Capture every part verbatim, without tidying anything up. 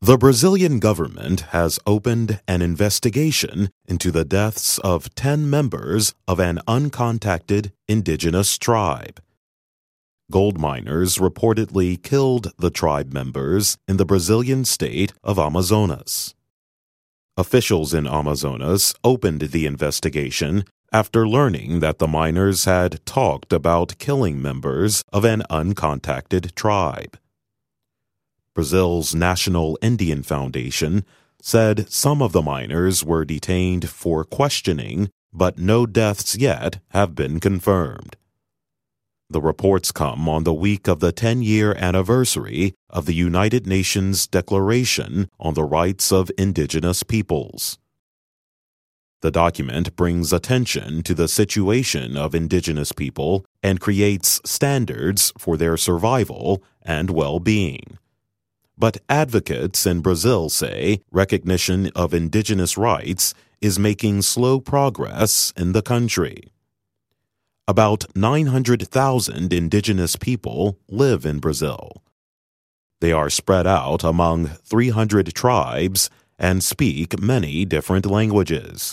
The Brazilian government has opened an investigation into the deaths of ten members of an uncontacted indigenous tribe. Gold miners reportedly killed the tribe members in the Brazilian state of Amazonas. Officials in Amazonas opened the investigation after learning that the miners had talked about killing members of an uncontacted tribe. Brazil's National Indian Foundation said some of the miners were detained for questioning, but no deaths yet have been confirmed. The reports come on the week of the ten-year anniversary of the United Nations Declaration on the Rights of Indigenous Peoples. The document brings attention to the situation of indigenous people and creates standards for their survival and well-being. But advocates in Brazil say recognition of indigenous rights is making slow progress in the country. About nine hundred thousand indigenous people live in Brazil. They are spread out among three hundred tribes and speak many different languages.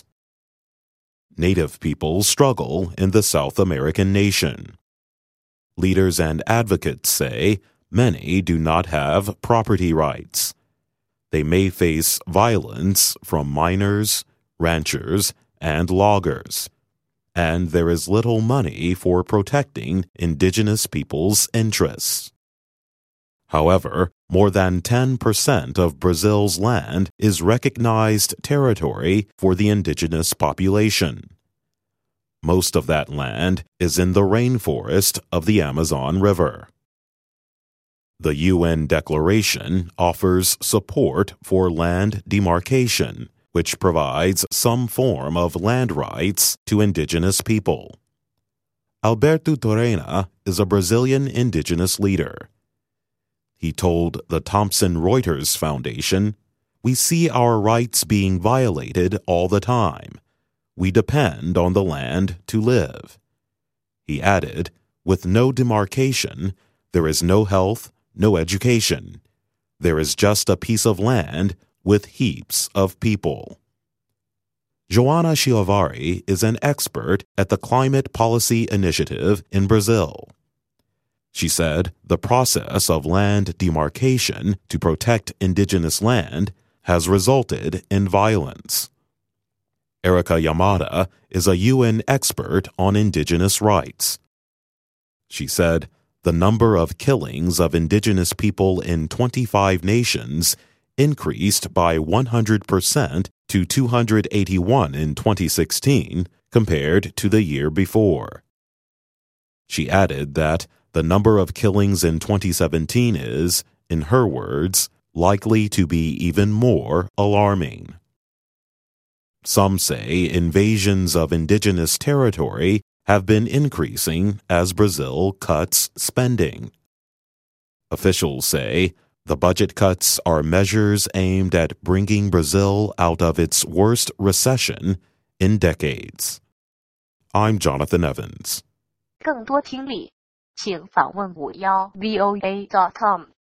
Native peoples struggle in the South American nation. Leaders and advocates say many do not have property rights. They may face violence from miners, ranchers, and loggers, and there is little money for protecting indigenous people's interests. However, more than ten percent of Brazil's land is recognized territory for the indigenous population. Most of that land is in the rainforest of the Amazon River. The U N Declaration offers support for land demarcation, which provides some form of land rights to indigenous people. Alberto Torrena is a Brazilian indigenous leader. He told the Thomson Reuters Foundation, "We see our rights being violated all the time. We depend on the land to live." He added, "With no demarcation, there is no health, no education. There is just a piece of land with heaps of people." Joana Chiavari is an expert at the Climate Policy Initiative in Brazil. She said the process of land demarcation to protect indigenous land has resulted in violence. Erica Yamada is a U N expert on indigenous rights. She said the number of killings of indigenous people in twenty-five nations increased by one hundred percent to two hundred eighty-one in twenty sixteen compared to the year before. She added that the number of killings in twenty seventeen is, in her words, likely to be even more alarming. Some say invasions of indigenous territory have been increasing as Brazil cuts spending. Officials say the budget cuts are measures aimed at bringing Brazil out of its worst recession in decades. I'm Jonathan Evans. 更多听力，请访问五幺 V O A dot com。